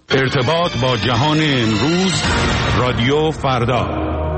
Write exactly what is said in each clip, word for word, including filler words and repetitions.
ارتباط با جهان امروز، رادیو فردا.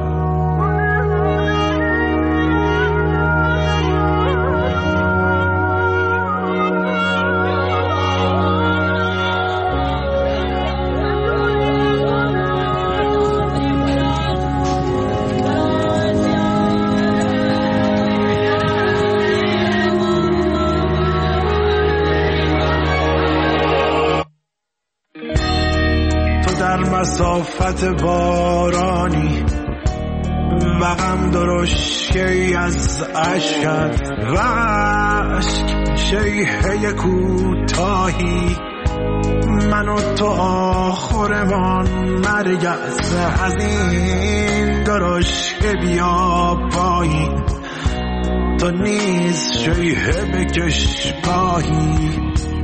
مسافت بارانی و غم درشکی از عشقت و عشق شیهه کوتاهی، من و تو آخرمان مرگ است، از این درشک بیا پایین، تو نیز شیهه بکش پاهی.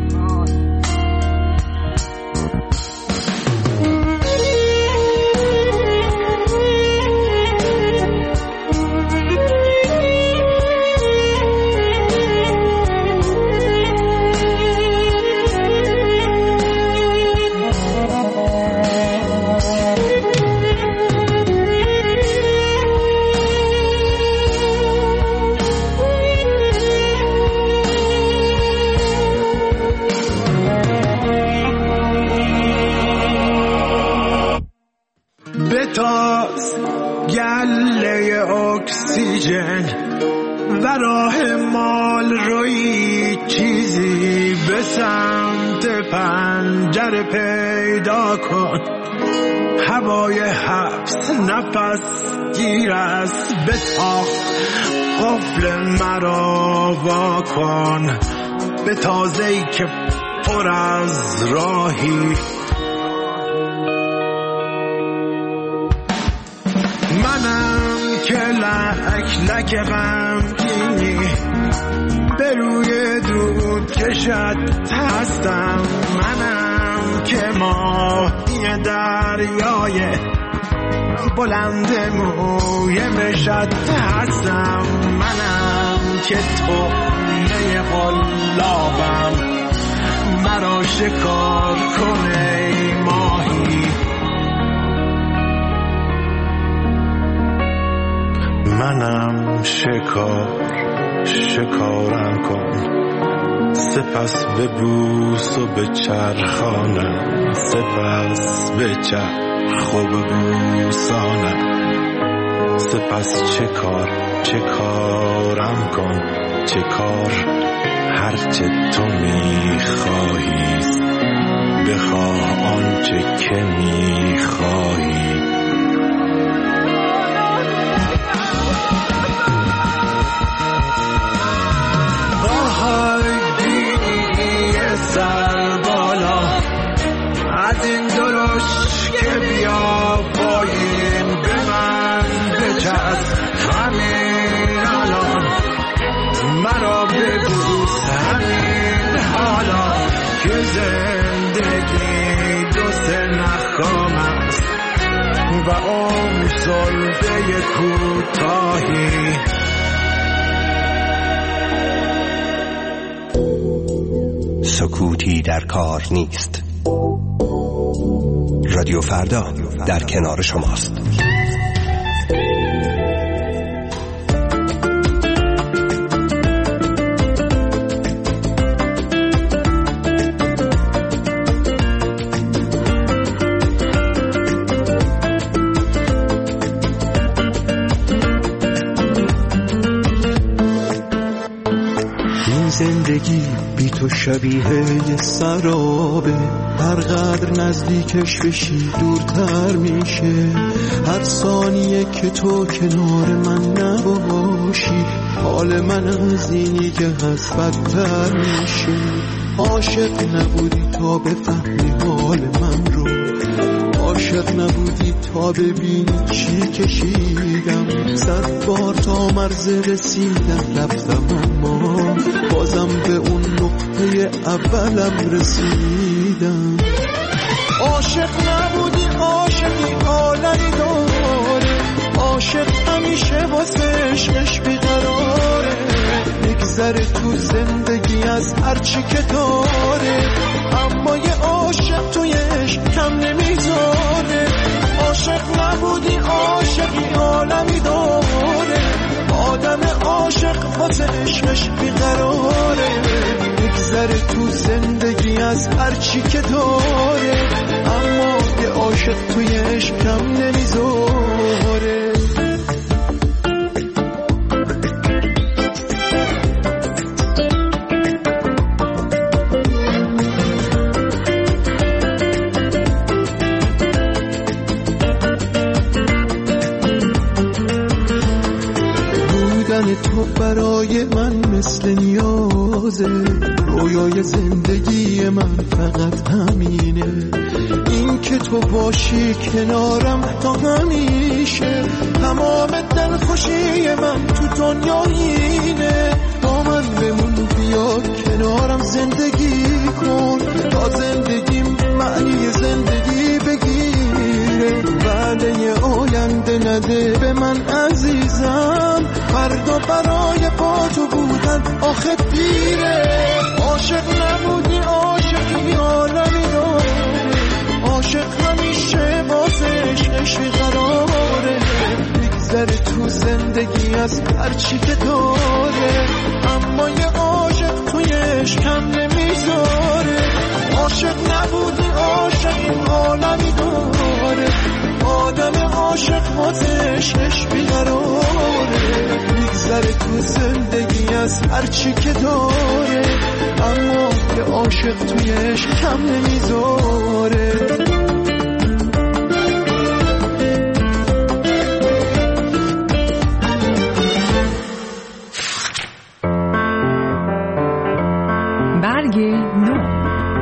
بتاز گله اکسیژن و راه مال روی چیزی به سمت پنجره پیدا کن، هوای حبس نفس گیر است، بتاخ قفل مرا وا کن، به تازه‌ای که پر از راهی. منم که لک لک غمگینی به روی دود کشد هستم، منم که ماهی دریای بلند موی مشد هستم، منم که طعمه قلابم، مرا شکار کنه ماهی. منم شکار شکارم کن، سپس ببوس و به چرخانم، سپس به چرخ و ببوسانم، سپس چه کار چه کارم کن، چه کار هرچه تو میخواهی، بخواه آنچه که میخواهی. سر بالا از این درشک بیا پایین، به من بچسب همین الان، مرا ببوس همین حالا، که زندگی دو سه نخام است و عمر زلفه کوتاهی. سکوتی در کار نیست. رادیو فردا در کنار شماست. زندگی بی تو شبیه یه سرابه، هر قدر نزدیکش بشی دورتر میشه، هر ثانیه که تو کنار من نباشی حال من از اینی که هست بدتر میشه. عاشق نبودی تا بفهمی حال من رو، عاشق نبودی تا ببینی چی کشیدم، صد بار تا مرز رسیدم رفتم اما بازم به اون نقطه اولم رسیدم. عاشق نبودی عاشقی عالمی داره، عاشق همیشه واسه عشقش بیقراره، میگذره تو زندگی از هر چی که داره، اما یه عاشق توی عشق واسه عشقش بیقراره، میگذره تو زندگی از هرچی که داره، اما یه عاشق توی عشقم نمیذاره. تو برای من مثل نیازه، رویای زندگی من فقط همینه، این که تو باشی کنارم تا همیشه، تمام دلخوشی من تو دنیا اینه، با من بمون بیا کنارم زندگی کن، تا زندگیم معنی زندگی بگیره، وعده آینده نده به من عزیزم، فردا برای با تو بودن آخه دیره، عاشق نبودی عاشقی عالمی داره، عاشق همیشه واسه عشقش بیقراره، میگذره تو زندگی از هرچی که داره، اما یه عاشق توی عشقم نمیذاره، عاشق نبودی عاشقی عالمی داره، آدم عاشق واسه عشقش بیقراره، میگذره تو زندگی از هرچی که داره، اما یه عاشق توی عشق کم نمیذاره. برگ نو.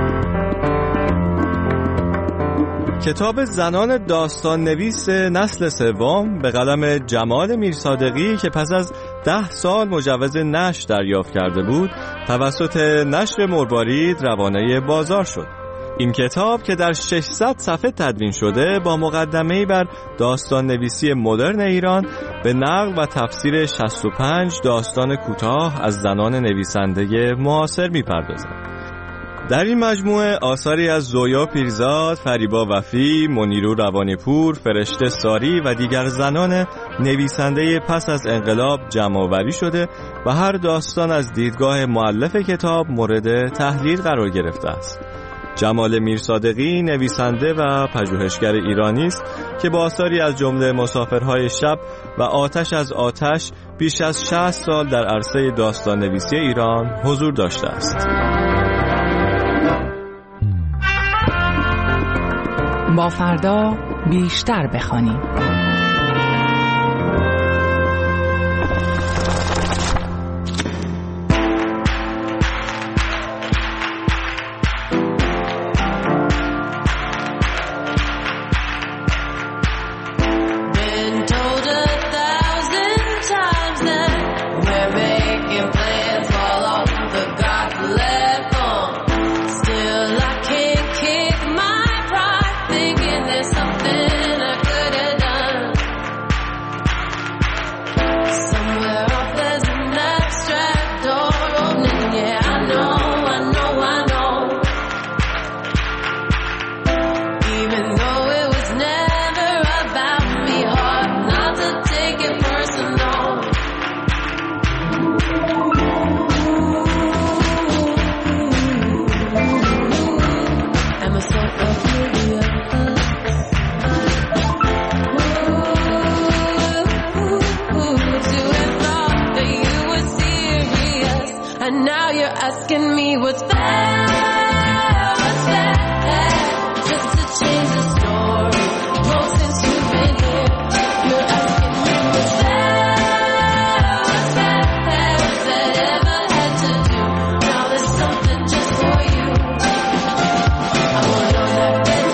کتاب زنان داستان نویس نسل سوم به قلم جمال میرصادقی که پس از ده سال مجوز نشر دریافت کرده بود توسط نشر مروارید روانه بازار شد. این کتاب که در ششصد صفحه تدوین شده با مقدمه‌ای بر داستان نویسی مدرن ایران به نقل و تفسیر شصت و پنج داستان کوتاه از زنان نویسنده معاصر می‌پردازد. در این مجموعه آثاری از زویا پیرزاد، فریبا وفی، منیرو روانی‌پور، فرشته ساری و دیگر زنان نویسنده پس از انقلاب جمع‌آوری شده و هر داستان از دیدگاه مؤلف کتاب مورد تحلیل قرار گرفته است. جمال میرصادقی نویسنده و پژوهشگر ایرانی است که با آثاری از جمله مسافرهای شب و آتش از آتش بیش از شصت سال در عرصه داستان نویسی ایران حضور داشته است. با فردا بیشتر بخوانیم. I wanna know that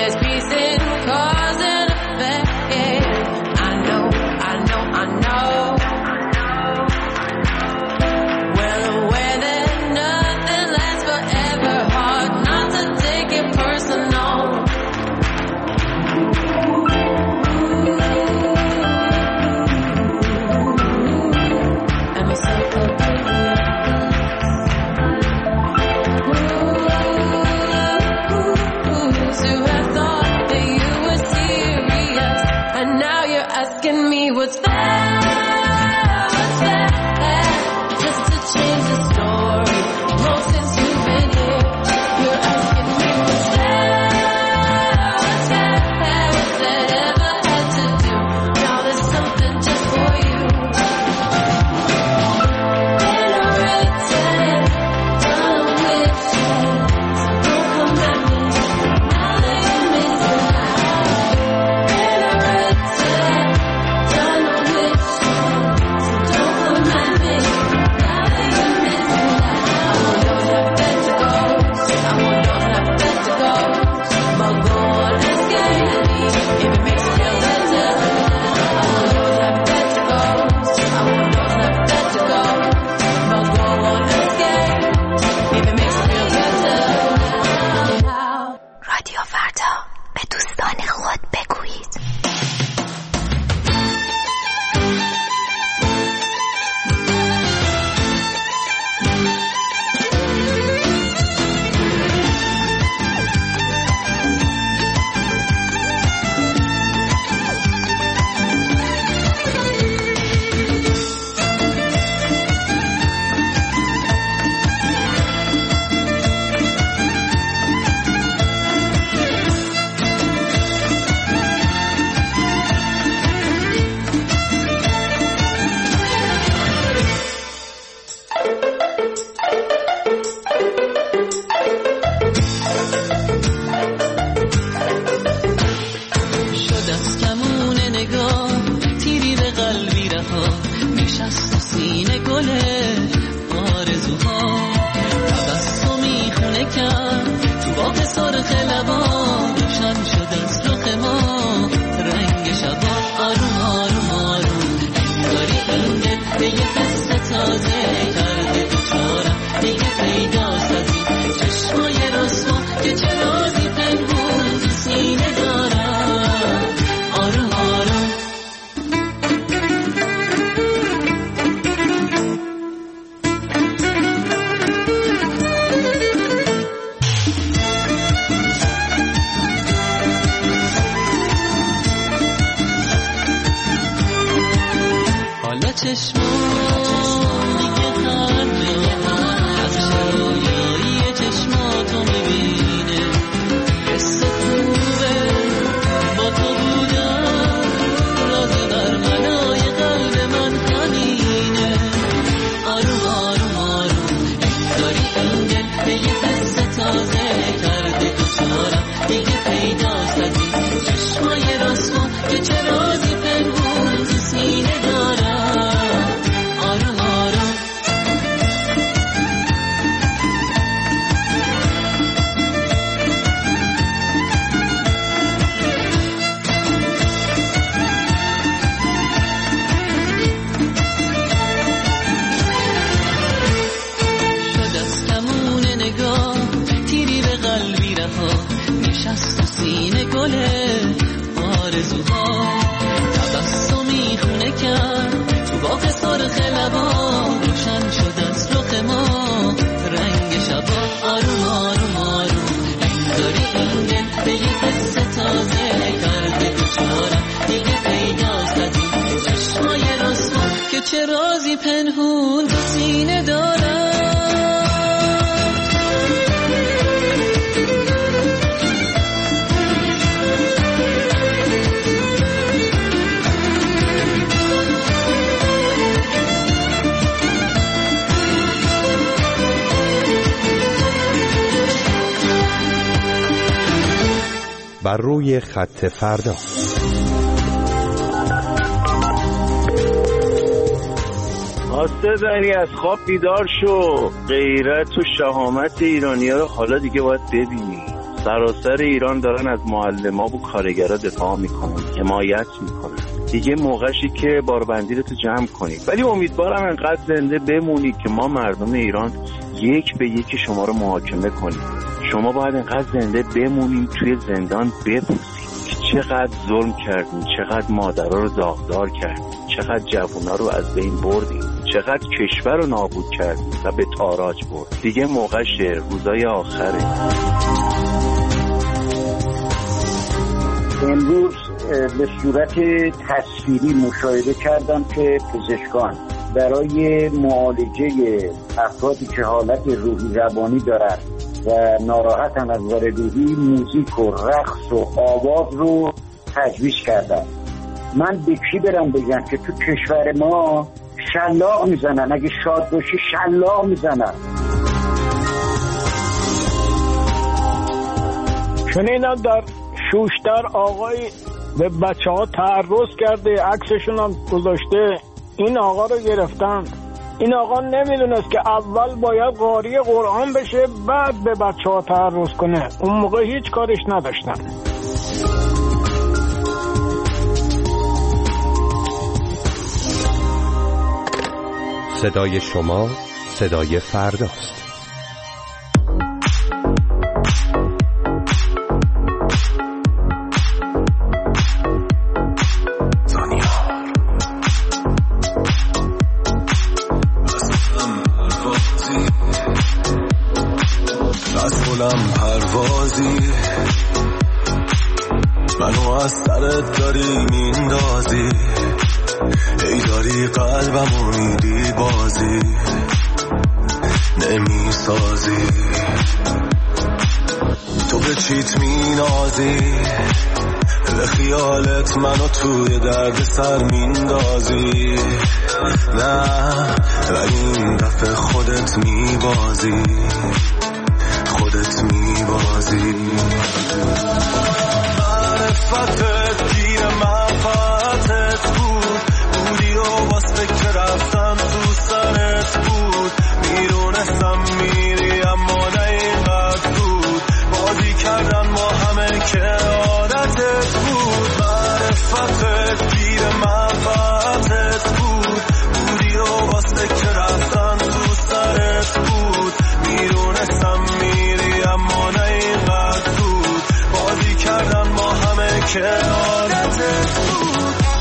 There's peace in cause and effect. Yeah. I know, I know, I know. Well aware that nothing lasts forever. Hard not to take it personal. And we so completely to have thought that you were serious, and now you're asking me what's fair, what's fair, just to change the story. Long since you've been here, you're asking me what's fair, what's fair, what's that ever had to do? Now there's something just for you. In a written, done with it, so don't come at me. Now that you miss it, in a written, done with it, so don't come at me. Now that you miss it, I want those left that to go. I want those left that to go. But go on and scare me if it makes you feel better. I want those left that to go. I want those left that to go. But go on and scare if it makes you feel better. رادیو فردا، به دوستان خود بگویید. شد از کمون نگاه تیری به قلبی رها، نشست و سینه گل آرزوها، تبسمی خونه کرد تو باغ سرخ لبان، روشن شد از رخ ما رنگ شبا. آروم آروم آروم انگاری این دل به یه قصه تازه کرده دوچارم، دیگه پیداست از این چشمای رسوا که چه رازی پنهون تو سینه دارم. آروم آروم حالا چشمان دیگه خرده از رویایی چشماتو میبینه، حس خوبه با تو بودم، راز بر منای قلب من خانینه. آروم آروم آروم انگاری این دل به یه قصه تازه کرده دوچارم، دیگه پیداست از این چشمای رسوا که چه رازی پنهون تو سینه دارم. آروم آروم شد از کمون نگاه تیری به قلبی رها، نشست و سینه گل آرزوها، تبسمی خونه کرد تو باغ سرخ لبان، روشن شد از رخ ما رنگ شبا. آروم آروم آروم انگاری این دل به یه قصه تازه کرده دوچارم، دیگه پیداست از این چشمای رسوا که چه رازی پنهون تو سینه دارم. بر روی خط فردا. آسته زنی از خواب بیدار شو. غیرت و شهامت ایرانی ها رو حالا دیگه باید ببینی. سراسر ایران دارن از معلما و کارگرا دفاع میکنن، حمایت میکنن. دیگه موقعی که باربندی رو تو جمع کنید. ولی امیدوارم انقدر زنده بمونید که ما مردم ایران یک به یک شما رو محاکمه کنیم. شما باید انقدر زنده بمونید توی زندان بپوسید که چقدر ظلم کردیم، چقدر مادرها رو داغدار کردیم، چقدر جوونا رو از بین بردیم، چقدر کشور رو نابود کردیم و به تاراج برد. دیگه موقعشه، روزای آخره. امروز به صورت تصویری مشاهده کردم که پزشکان برای معالجه افرادی که حالت روحی روانی دارند و ناراحتن از نظر روحی موزیک و رقص و آواز رو تجویز کردن. من به کی برم بگم که تو کشور ما شلاق میزنن؟ اگه شاد باشی شلاق میزنن. شنیدم در شوشتر آقای به بچه ها تعرض کرده، عکسشون هم گذاشته. این آقا رو گرفتن. این آقا نمیدونست که اول باید قاری قرآن بشه بعد به بچه ها تعرض کنه. اون موقع هیچ کارش نداشتن. صدای شما صدای فرداست. مسئولم پروازی منو از سرت داری میندازی، ای داری قلبمو میدی بازی نمیسازی. تو به چیت مینازی، به خیالت منو توی درد سر میندازی. نه ولی این دفعه خودت میبازی، خودت میبازی. معرفتت گیر منفعتت بود، بودی و واسه که رفتم تو سرت بود. میرونستم میری اما نه اینقدر بود، بازی کردن ما همه که عادتت بود. معرفتت گیر منفعتت بود، بودی و واسه که رفتم تو سرت بود. میرونستم میری اما نه اینقدر بود، بازی کردن ما همه که عادتت بود.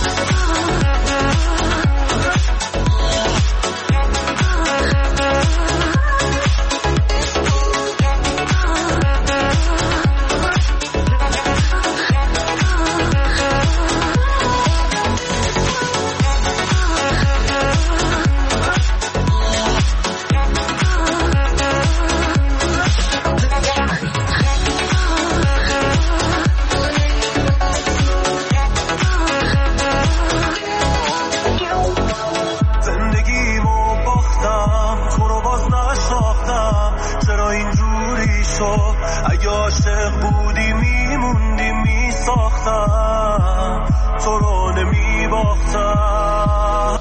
اگه عاشق بودی میموندی میساختم، تو رو نمیباختم.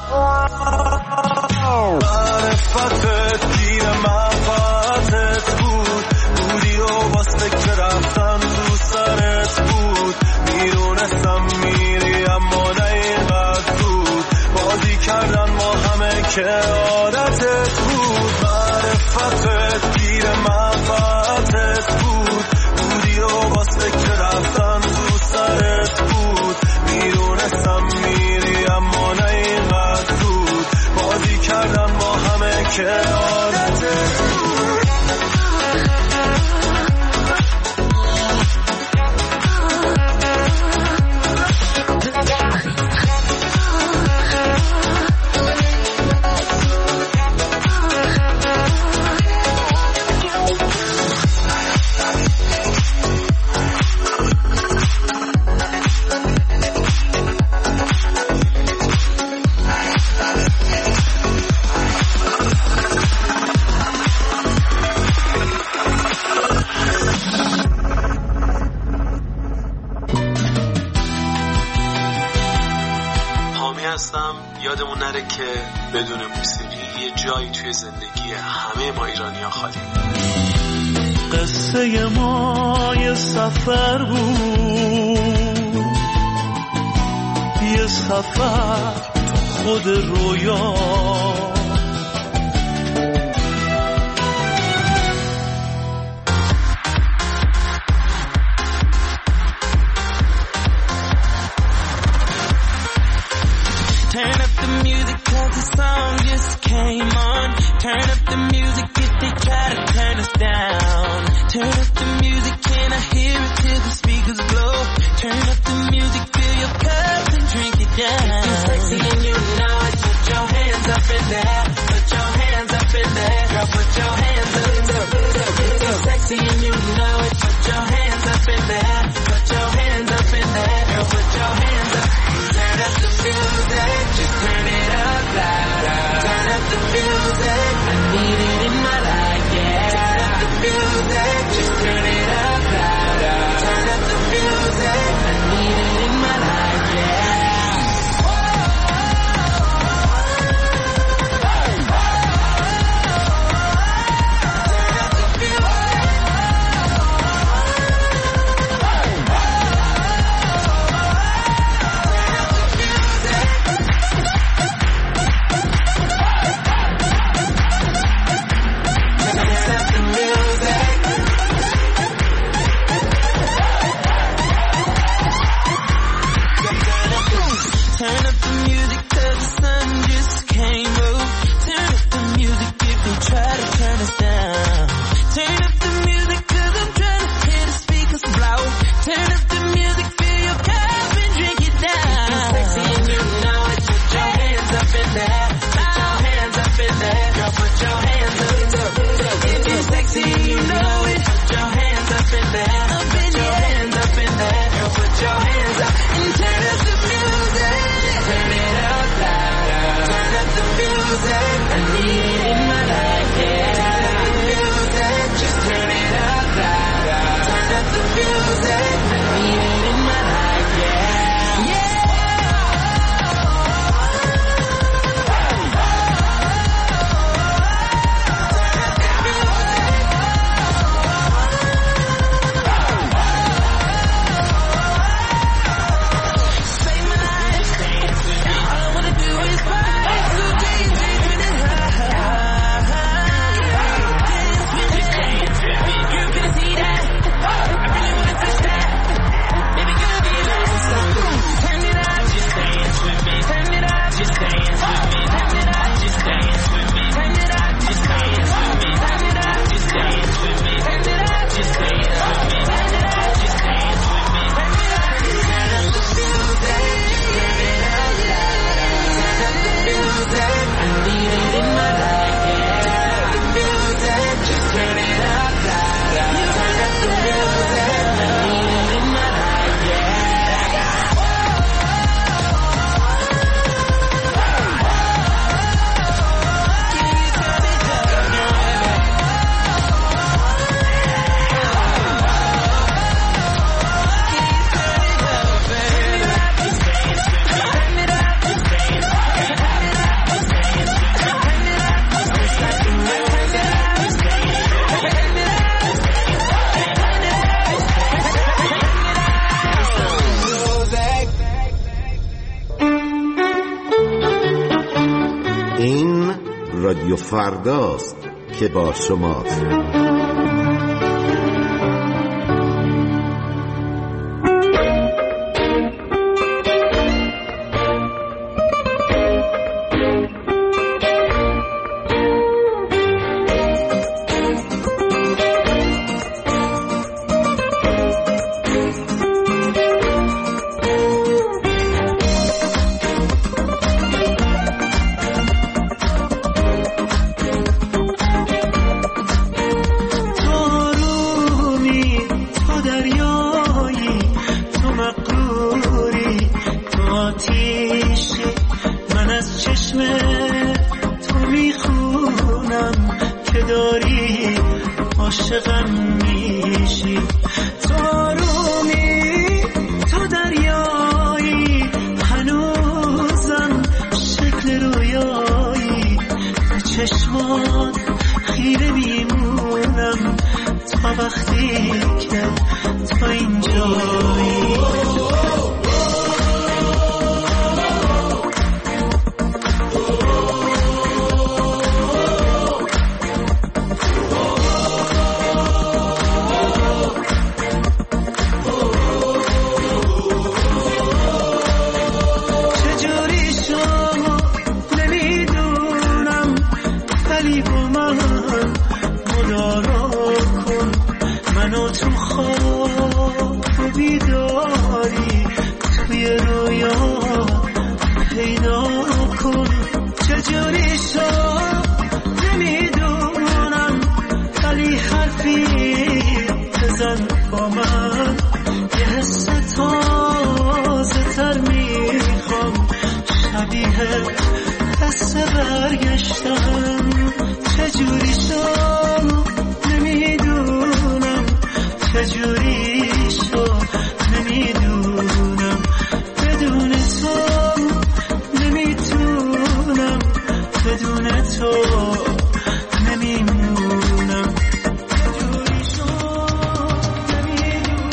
معرفتت گیر منفعتت بود، بودی و واسه که رفتم تو سرت بود. میرونستم میری اما نه اینقدر بود، بازی کردن ما همه که عادتت بود. معرفتت گیر منفعتت بود، بودی و واسه که رفتم تو سرت بود. میرونستم میری اما نه اینقدر بود، بازی کردن ما همه که عادتت بود. یادمون نره که بدون موسیقی یه جایی توی زندگی همه ما ایرانی‌ها خالی. قصه ما یه سفر بود، یه سفر خود رویا. Turn up the music cause the song just came on. Turn up the music if they try to turn us down. Turn up the music, can I hear it till the speakers blow? Turn up the music, fill your cup and drink it down. If you're sexy and you know it, put your hands up in there. Put your hands up in there. Girl, put your hands up in there. If you're sexy and you know it, put your hands up in there. Put your hands up in there. Girl, put your hands up. Turn up the music, just turn it up louder. Turn up the music, I need it in my life, yeah. Turn up the music, just turn it up louder. Turn up the music, I need it in my life, yeah. رادیو فرداست که با شماست. که تو اینجایی. برگشتم چجوری شد نمیدونم، چجوری شد نمیدونم، بدون تو نمیتونم، بدون تو نمیمونم. چجوری شد نمیدونم.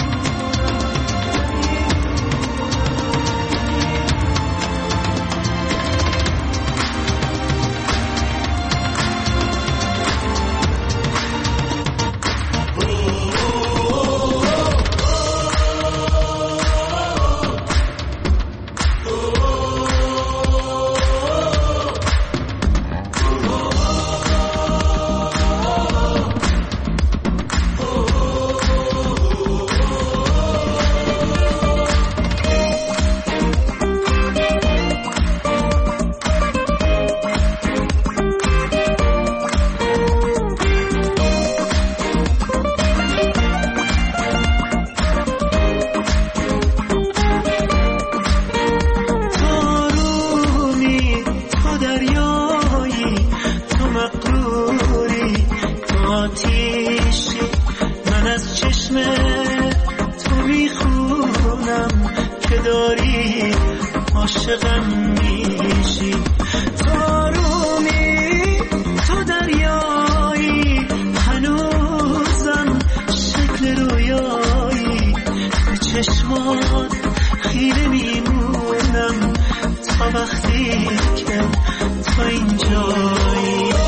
عاشقم میشی، تارومی تو دریایی، هنوزم شکل رویایی، به چشمات خیره میمونم تا وقتی که تو اینجایی.